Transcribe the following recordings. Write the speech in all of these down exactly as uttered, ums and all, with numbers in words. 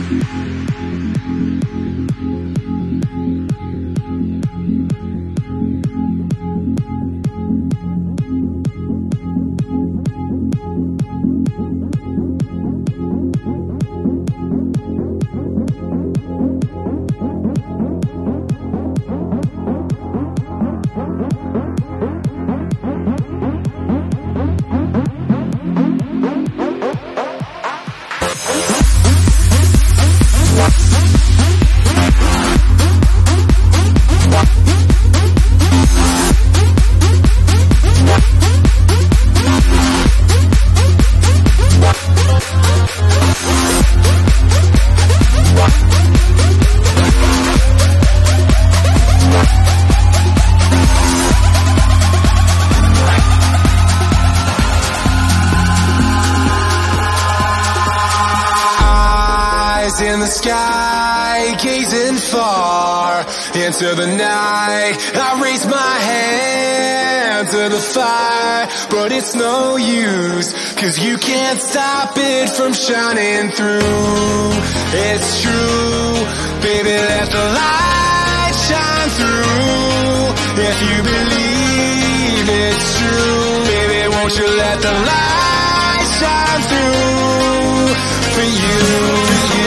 In the sky, gazing far into the night, I raise my hand to the fire, but it's no use, cause you can't stop it from shining through. It's true, baby, let the light shine through. If you believe it's true, baby, won't you let the light shine through for you.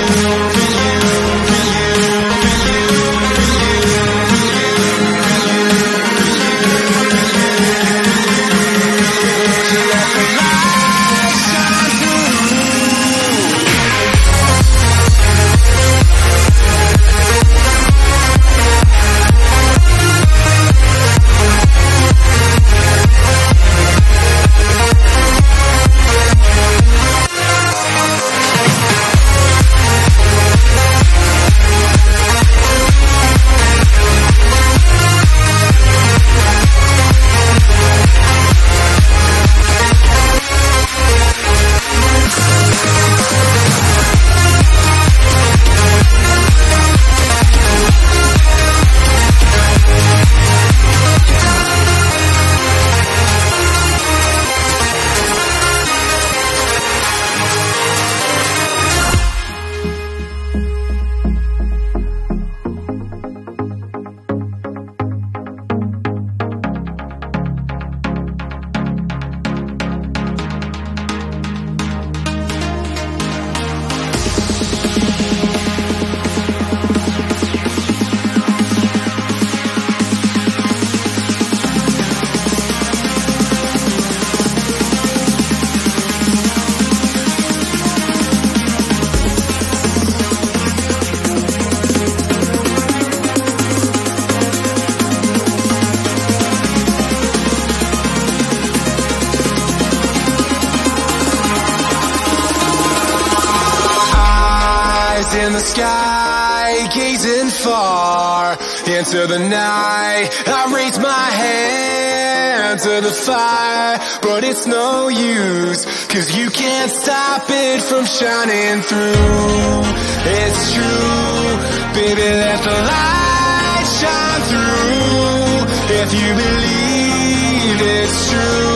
In the sky, gazing far into the night, I raise my hand to the fire, but it's no use, cause you can't stop it from shining through. It's true, baby, let the light shine through. If you believe it's true,